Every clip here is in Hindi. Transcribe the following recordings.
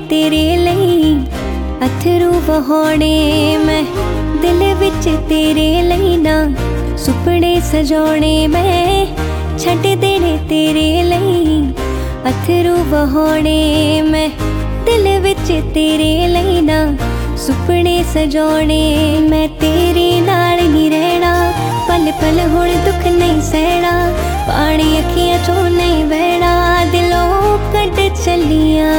तेरे लई अथरू वहाने मैं दिल विच तेरे लई ना सुपने सजाने मैं छड्ड देने तेरे लई अथरू वहाने मैं दिल विच तेरे लई ना सुपने सजाने मैं तेरे नाल नहीं रहना पल पल हुण दुख नहीं सहना पानी अखियां चों नहीं बहना दिलों कट चलिया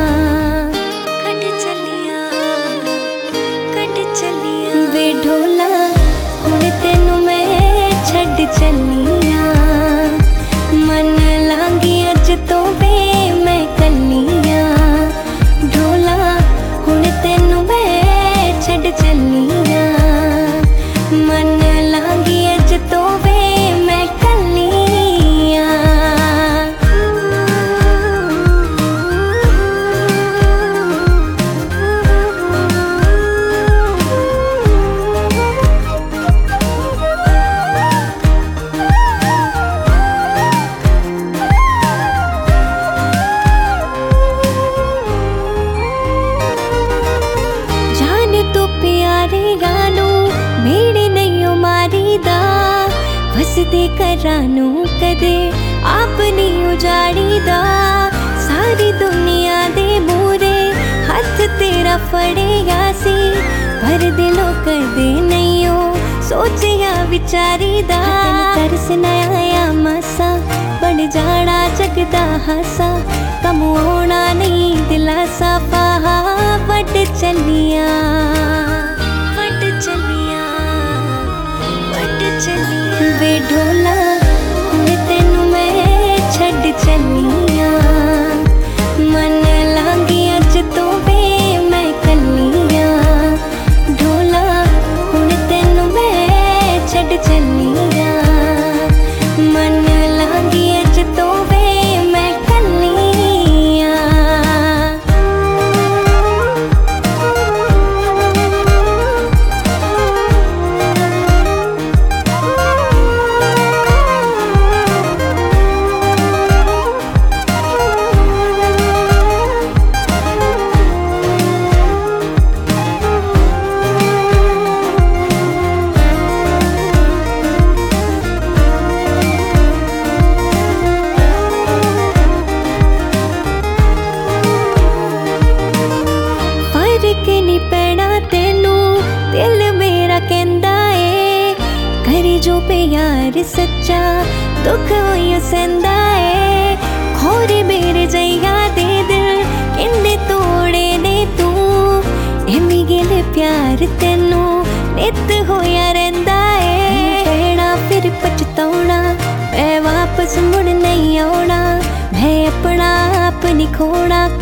वे ढोला हुण तेनू मैं छड्ड चलिया मन लांगी अज तो वे मैं कलिया ढोला हुण तेनू मैं छड्ड चलिया मन लांगी अज तो वे मैं कलिया वसदे करानू कदे आप नहीं उजाड़ीदा सारी दुनिया दे मूरे हथ तेरा फड़ेगा सी पर दिलों कदे नहीं हो सोचिया विचारीदा तरस नया मासा बन जाना जगदा हासा कम होना नहीं दिलासा पाहा वट चलिया वे ढोला हुण तेनू मैं छड्ड चलिया मन लांगी अज तो वे मैं कलिया ढोला हुण तेनू मैं छड्ड चलिया मन लांगी अज तो वे मैं कलिया नहीं पैना तेनू दिल मेरा कहंदा ए करे जो प्यार सच्चा दुख होई सहंदा ए खोरे मेरे जइया दे दिल किन्ने तोड़े ने तू एमी गिल प्यार तेनू नित होया रहिंदा ए पैना फिर पछताउणा मैं वापस मुड़ नहीं आउणा मैं अपना आप नहीं खोना